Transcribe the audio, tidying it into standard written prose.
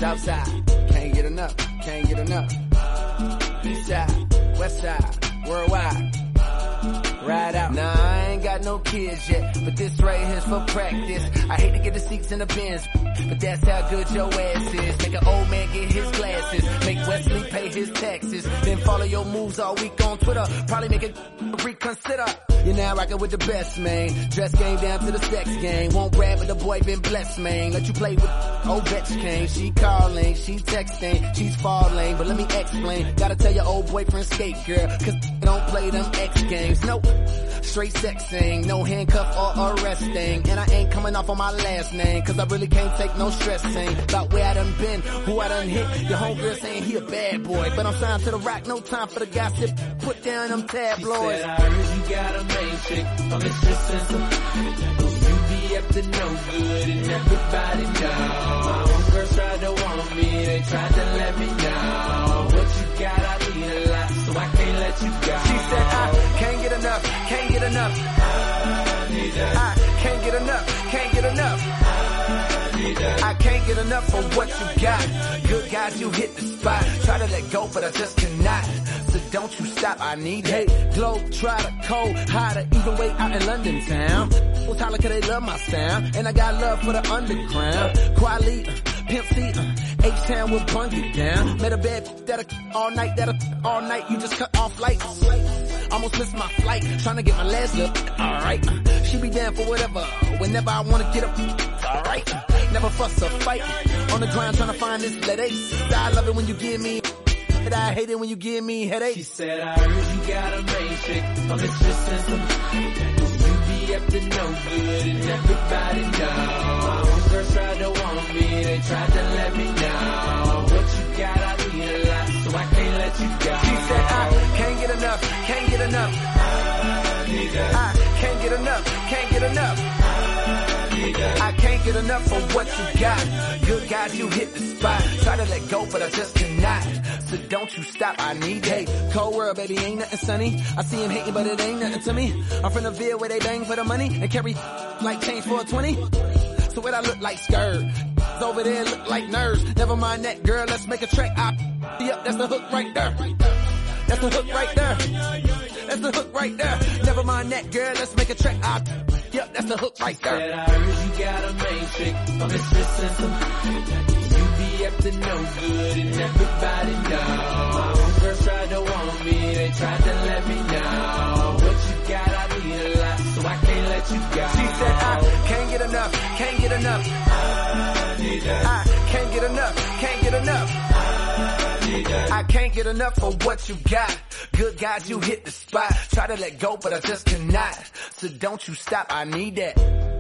Southside, can't get enough, can't get enough. East side, west side, worldwide. Ride out. Nah, I ain't got no kids yet, but this right here's for practice. I hate to get the seats in the Benz, but that's how good your ass is. Make an old man get his glasses, make Wesley pay his taxes, then follow your moves all week on Twitter. Probably make it reconsider. You're now rockin' with the best, man. Dress game down to the sex game. Won't rap, but the boy been blessed, man. Let you play with Ovechkin. She calling, she texting, she's falling. But let me explain. Gotta tell your old boyfriend skate, girl, cause don't play them X games. Nope. Straight sexing, no handcuff or arresting. And I ain't coming off on my last name, cause I really can't take no stressing. About where I done been, who I done hit. Your homegirl saying he a bad boy, but I'm signed to the rock, no time for the gossip. Put down them tabloids. She said, I heard you got a main chick on the system. You be up to no good and everybody know. My homegirls tried to want me, they tried to let me know. What you got, I need a lot, so I can't let you go. She said, I can't get enough, can't get enough. I can't get enough, can't get enough. I can't get enough for what you got. Good God, you hit the spot. Try to let go, but I just cannot. So don't you stop, I need it. Hey, globe, try to cold, hotter, even way out in London town. Well, Tyler, cause they love my sound. And I got love for the underground. Quali, Pimp C, H-Town will bung it down. Met a bad that'll all night, you just cut off lights. Almost missed my flight, trying to get my last look. Alright, she be down for whatever, whenever I wanna get up. Alright, never fuss or fight. On the ground trying to find this headache. I love it when you give me, and I hate it when you give me headache. She said, I heard you got a main chick on the system. You be up to no good and everybody know. My homegirls tried to want me, they tried to let me know. What you got, I need a lot, so I can't let you go. She said, I can't get enough, can't get enough. I can't get enough, can't get enough. I can't get enough for what you got. Good God, you hit the spot. Try to let go, but I just cannot. So don't you stop, I need it. Hey, cold world, baby, ain't nothing sunny. I see him hating, but it ain't nothing to me. I'm from the Ville where they bang for the money and carry like change for a 20. So what I look like skirt. Over there look like nerves. Never mind that, girl, let's make a track. Yep, that's the hook right there. That's the hook right there. That's the hook right there. Never mind that, girl, let's make a track. Yep, that's the hook right there. Said, I heard you got a main chick on the system. You be up to no good and everybody know. My homegirls tried to want me, they tried to let me know. What you got, I need a lot, so I can't let you go. She said, I can't get enough, can't get enough. I can't get enough, can't get enough. I can't get enough for what you got. Good God, you hit the spot. Try to let go, but I just cannot. So don't you stop, I need that.